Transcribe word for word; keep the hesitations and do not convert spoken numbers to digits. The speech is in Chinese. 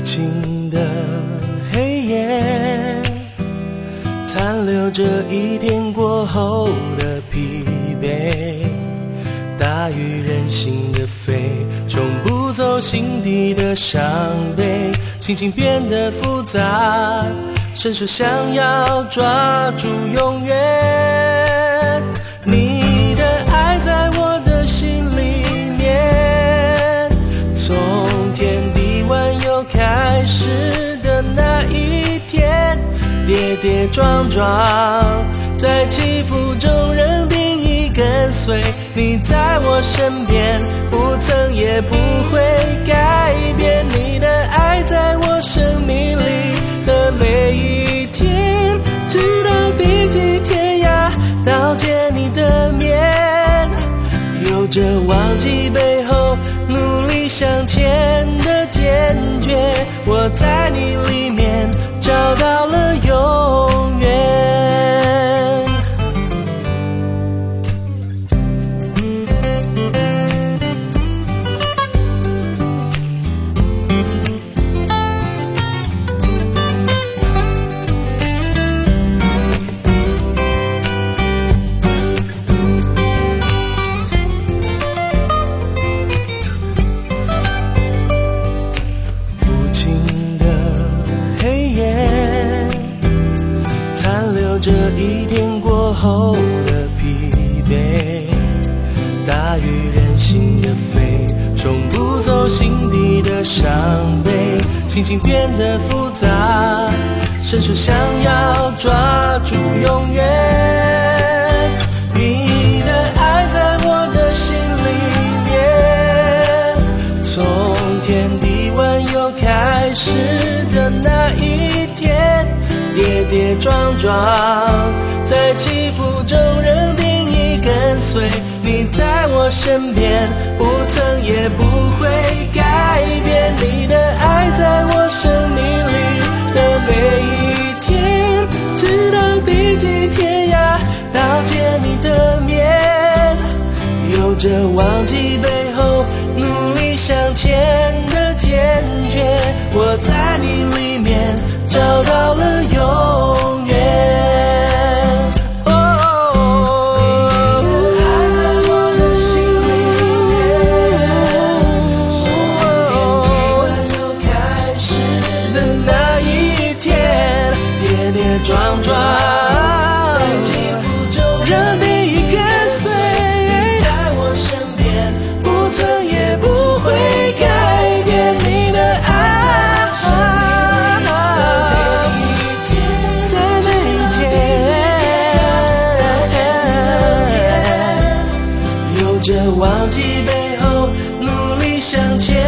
尽的黑夜，残留着一天过后的疲惫，大于人性的飞，冲不走心底的伤悲，心情变得复杂，伸手想要抓住永远。你的爱在我的心里面，从天地万有开始的那一天，跌跌撞撞在起伏中仍定义跟随，你在我身边不曾也不会改变，你的爱在我生命里的每一天，直到地极天涯到见你的面，有着忘记背后努力向前的坚决，我在你里面找到了永远。这一天过后的疲惫，大于人性的飞，冲不走心底的伤悲，心情变得复杂，伸手想要抓住永远。你的爱在我的心里面，从天地万有开始的那一天，跌跌撞撞在起伏中仍定义跟随，你在我身边不曾也不会改变，你的爱在我生命里的每一天，直到地极天涯到见你的面，有着忘记背后努力向前的坚决，我在你里面找到了永远。哦，你的爱在我的心里面，从天地万有开始的那一天，跌跌撞撞在起伏中仍定义跟随，你在我身边不曾也不会改变，你的爱忘记背后努力向前